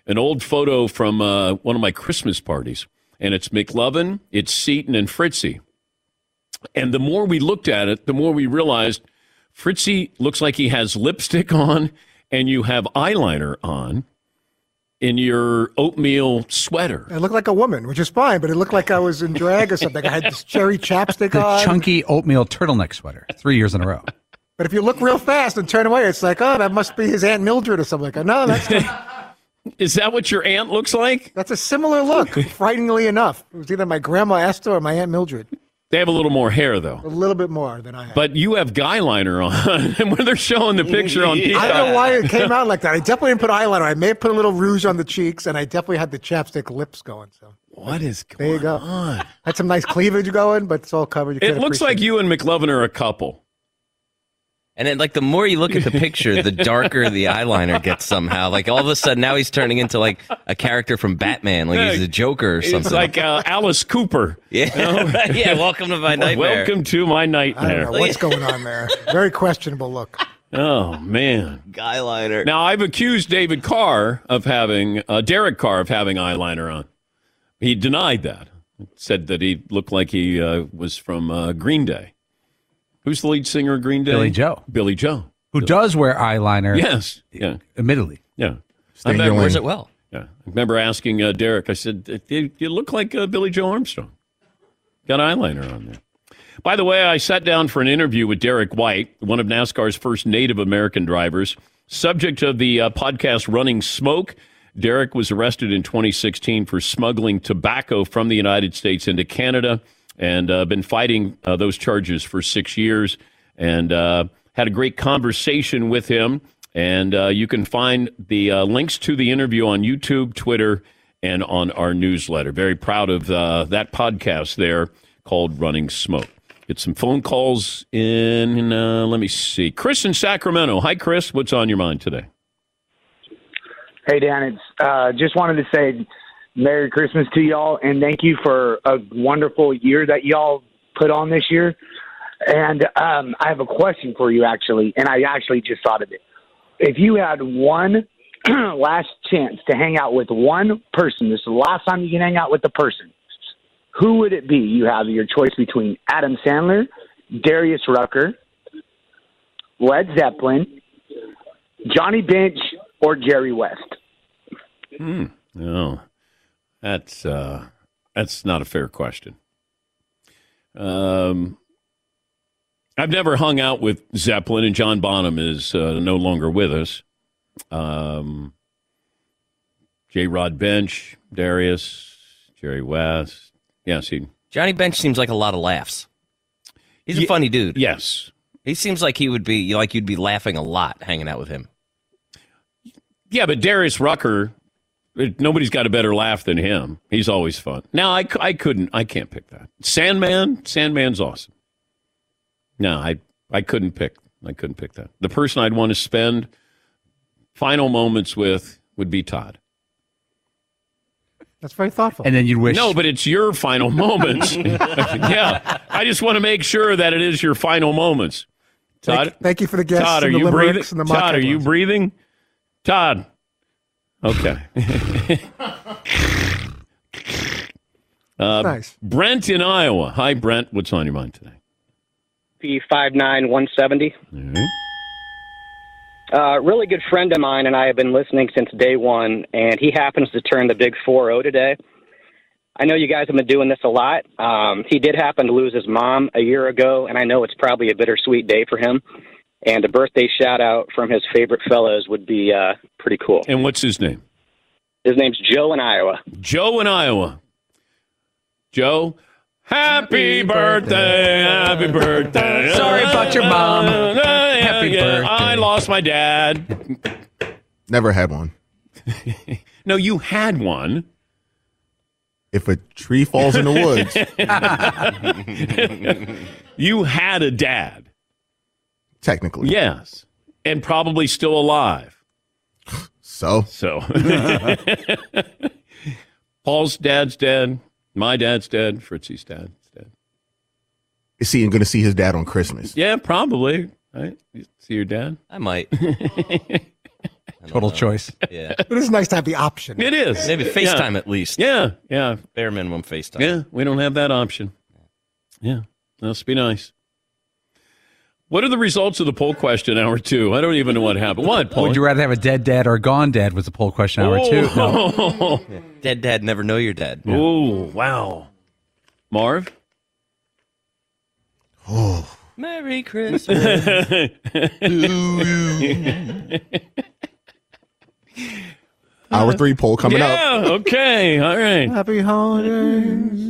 an old photo from uh, one of my Christmas parties, and it's McLovin, it's Seton, and Fritzy. And the more we looked at it, the more we realized Fritzy looks like he has lipstick on, and you have eyeliner on in your oatmeal sweater. I looked like a woman, which is fine, but it looked like I was in drag or something. I had this cherry chapstick The on. chunky oatmeal turtleneck sweater, three years in a row. But if you look real fast and turn away, it's like, oh, that must be his Aunt Mildred or something like that. No, that's not. Is that what your aunt looks like? That's a similar look, frighteningly enough. It was either my grandma Esther or my Aunt Mildred. They have a little more hair, though. A little bit more than I have. But you have guy liner on, and when they're showing the picture on Peacock. I don't know why it came out like that. I definitely didn't put eyeliner. I may have put a little rouge on the cheeks, and I definitely had the chapstick lips going. So what is going there you go. on? Had some nice cleavage going, but it's all covered. You It can't looks appreciate like you and McLovin are a couple. And then, like, the more you look at the picture, the darker the eyeliner gets somehow. Like, all of a sudden, now he's turning into, like, a character from Batman. Like, he's a Joker or something. It's like uh, Alice Cooper. Yeah, you know? yeah, welcome to my nightmare. Welcome to my I nightmare. don't know what's going on there. Very questionable look. Oh, man. Guy liner. Now, I've accused David Carr of having, uh, Derek Carr of having eyeliner on. He denied that. Said that he looked like he uh, was from uh, Green Day. Who's the lead singer of Green Day? Billy Joe. Billy Joe. Who does wear eyeliner. Yes. Yeah. Admittedly. Yeah. Stay in I your remember- Wears lane. it well. Yeah. I remember asking uh, Derek, I said, you, you look like uh, Billy Joe Armstrong. Got eyeliner on there. By the way, I sat down for an interview with Derek White, one of NASCAR's first Native American drivers. Subject of the uh, podcast Running Smoke, Derek was arrested in twenty sixteen for smuggling tobacco from the United States into Canada and uh, been fighting uh, those charges for six years and uh, had a great conversation with him. And uh, you can find the uh, links to the interview on YouTube, Twitter, and on our newsletter. Very proud of uh, that podcast there called Running Smoke. Get some phone calls in. Uh, let me see. Chris in Sacramento. Hi, Chris. What's on your mind today? Hey, Dan. It's uh, just wanted to say Merry Christmas to y'all, and thank you for a wonderful year that y'all put on this year. And um, I have a question for you, actually, and I actually just thought of it. If you had one last chance to hang out with one person, this is the last time you can hang out with the person, who would it be? You have your choice between Adam Sandler, Darius Rucker, Led Zeppelin, Johnny Bench, or Jerry West. Hmm. No, that's uh, that's not a fair question. Um, I've never hung out with Zeppelin, and John Bonham is uh, no longer with us. Um, J. Rod Bench, Darius, Jerry West. Yes, he. Johnny Bench seems like a lot of laughs. He's a Ye- funny dude. Yes. He seems like he would be like you'd be laughing a lot hanging out with him. Yeah, but Darius Rucker, it- nobody's got a better laugh than him. He's always fun. Now, I, c- I couldn't, I can't pick that. Sandman, Sandman's awesome. No, I, I couldn't pick, I couldn't pick that. The person I'd want to spend final moments with would be Todd. That's very thoughtful. And then you'd wish. No, but it's your final moments. Yeah, I just want to make sure that it is your final moments. Todd, Thank, thank you for the guests Todd, are and the you breathing? limericks and the Todd, mock are you headlines. breathing? Todd. Okay. uh, Nice. Brent in Iowa. Hi, Brent. What's on your mind today? P five nine one seventy. Uh, really good friend of mine and I have been listening since day one, and he happens to turn the big four oh today. I know you guys have been doing this a lot. Um, he did happen to lose his mom a year ago, and I know it's probably a bittersweet day for him. And a birthday shout-out from his favorite fellows would be uh, pretty cool. And what's his name? His name's Joe in Iowa. Joe in Iowa. Joe, happy birthday, happy birthday. Sorry about your mom. Happy birthday. I lost my dad. Never had one. No, you had one. If a tree falls in the woods, You had a dad. technically. Yes. And probably still alive. So? So. Paul's dad's dead. My dad's dead. Fritzy's dad's dead. Is he going to see his dad on Christmas? Yeah, probably. Right? You see your dad? I might. I Total know. choice. Yeah. But it's nice to have the option. It is. Maybe FaceTime Yeah. at least. Yeah, yeah. Bare minimum FaceTime. Yeah, we don't have that option. Yeah, that must be nice. What are the results of the poll question hour two? I don't even know what happened. What, Paul? Would you rather have a dead dad or a gone dad was the poll question hour two. No. Oh. Dead dad never know you're dead. Oh, wow. Marv? Oh. Merry Christmas. Hour three poll coming yeah, up. Okay, all right. Happy holidays.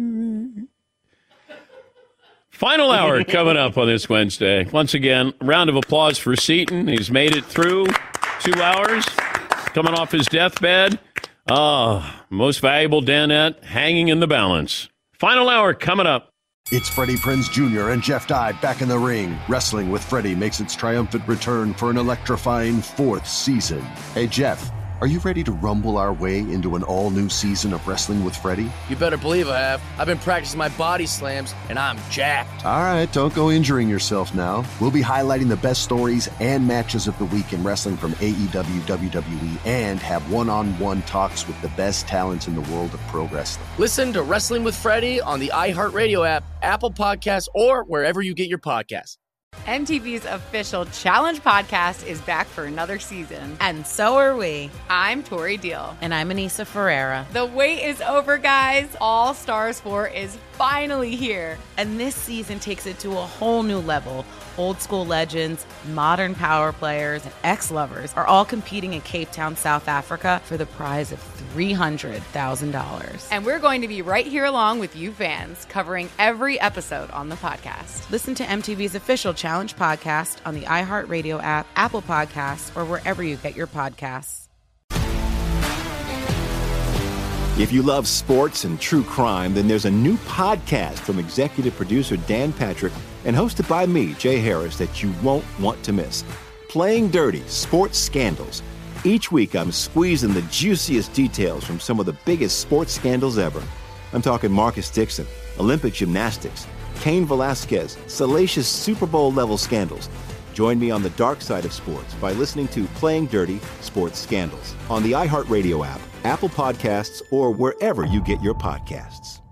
Final hour coming up on this Wednesday. Once again, round of applause for Seton. He's made it through two hours, coming off his deathbed. Ah, most valuable Danette hanging in the balance. Final hour coming up. It's Freddie Prinze Junior and Jeff Dye back in the ring. Wrestling with Freddie makes its triumphant return for an electrifying fourth season. Hey, Jeff, are you ready to rumble our way into an all-new season of Wrestling with Freddie? You better believe I have. I've been practicing my body slams, and I'm jacked. All right, don't go injuring yourself now. We'll be highlighting the best stories and matches of the week in wrestling from A E W, W W E, and have one-on-one talks with the best talents in the world of pro wrestling. Listen to Wrestling with Freddie on the iHeartRadio app, Apple Podcasts, or wherever you get your podcasts. M T V's official Challenge podcast is back for another season. And so are we. I'm Tori Deal. And I'm Anissa Ferreira. The wait is over, guys. All Stars four is finally here. And this season takes it to a whole new level. Old school legends, modern power players, and ex-lovers are all competing in Cape Town, South Africa for the prize of three hundred thousand dollars. And we're going to be right here along with you fans, covering every episode on the podcast. Listen to M T V's official Challenge podcast on the iHeartRadio app, Apple Podcasts, or wherever you get your podcasts. If you love sports and true crime, then there's a new podcast from executive producer Dan Patrick and hosted by me, Jay Harris, that you won't want to miss. Playing Dirty: Sports Scandals. Each week, I'm squeezing the juiciest details from some of the biggest sports scandals ever. I'm talking Marcus Dixon, Olympic gymnastics, Cain Velasquez, salacious Super Bowl-level scandals. Join me on the dark side of sports by listening to Playing Dirty: Sports Scandals on the iHeartRadio app, Apple Podcasts, or wherever you get your podcasts.